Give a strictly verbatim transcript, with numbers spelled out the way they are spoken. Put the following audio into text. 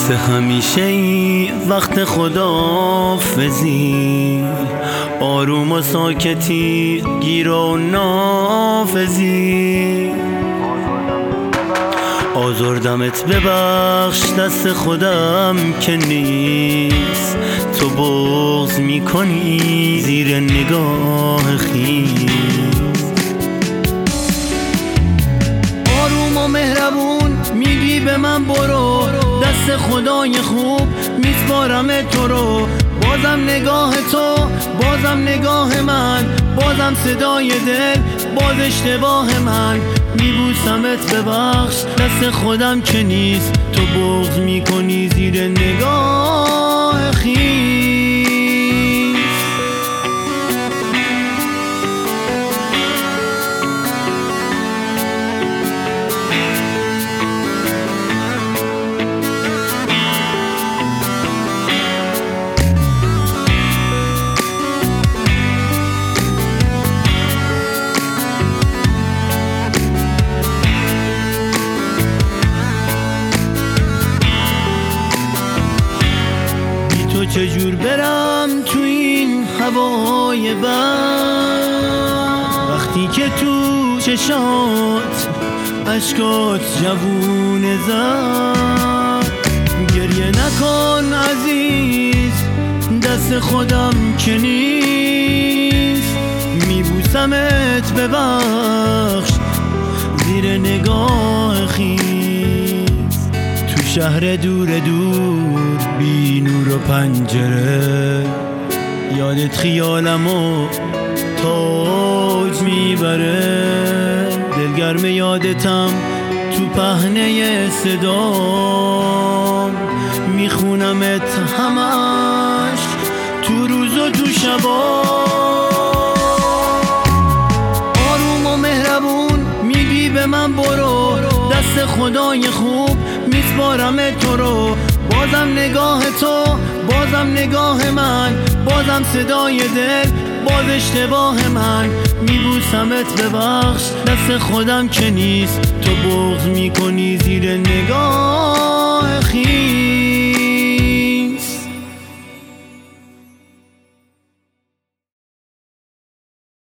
مثل همیشه ای وقت خداحافظی، آروم و ساکتی گیر و نافذی. آزردمت ببخش دست خودم که نیست، تو بغض میکنی زیر نگاه خیز. آروم و مهربون میگی به من برو، دست خدای خوب میسپارم تو رو. بازم نگاه تو، بازم نگاه من، بازم صدای دل، باز اشتباه من. میبوسمت ببخش دست خودم که نیست، تو بغض میکنی زیر نگاه خیز. تو چجور برم تو این هوای بند، وقتی که تو چشات اشکات جوونه زد. گریه نکن عزیز دست خودم که نیست، میبوسمت ببخش زیر نگاه خیز. تو شهر دور دور بی نور و پنجره، یادت خیالمو تاج میبره. دلگرم یادتم تو پهنه صدام، میخونمت همش تو روز و تو شبا. آروم و مهربون میگی به من برو، دست خدای خوب میسپارم تو رو. بازم نگاه تو، بازم نگاه من، بازم صدای دل، باز اشتباه من. میبوسمت ببخش دست خودم که نیست، تو بغض میکنی زیر نگاه خیز.